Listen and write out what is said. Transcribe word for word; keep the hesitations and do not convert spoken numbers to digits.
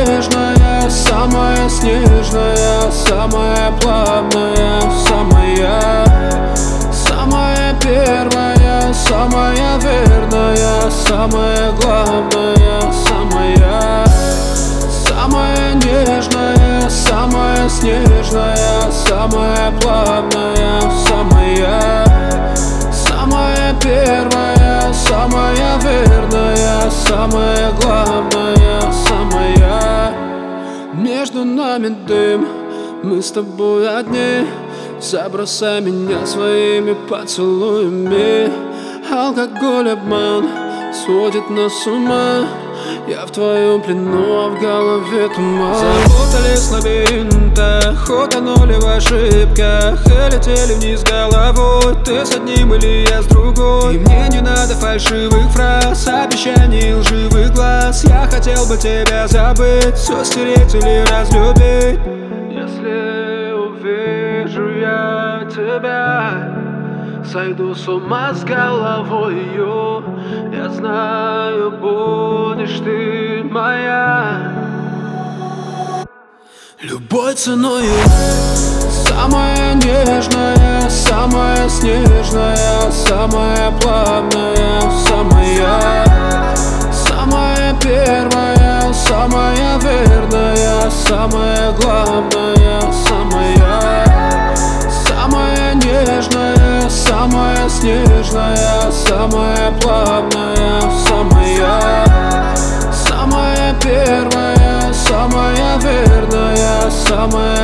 нежная, самая снежная, самая плавная, самая, самая первая, самая верная, самая главная, самая, самая нежная, самая снежная, самая плавная, самая, самая первая, самая верная, самая главная, самая. Между нами дым, мы с тобой одни. Забросай меня своими поцелуями. Алкоголь, обман сводит нас с ума. Я в твоем плену, а в голове туман. Запутались в лабиринтах, утонули в ошибках и летели вниз головой. Ты с одним или я с другой. И мне не надо фальшивых фраз, обещаний и лживых глаз. Я хотел бы тебя забыть, все стереть или разлюбить. Если увижу я тебя, сойду с ума с головою. Я знаю, будешь ты моя любой ценою. Самая нежная, самая снежная, самая плавная, самая, самая первая, самая верная, самая главная, самая, самая нежная, самая снежная, самая плавная, самая, самая первая, самая верная, самая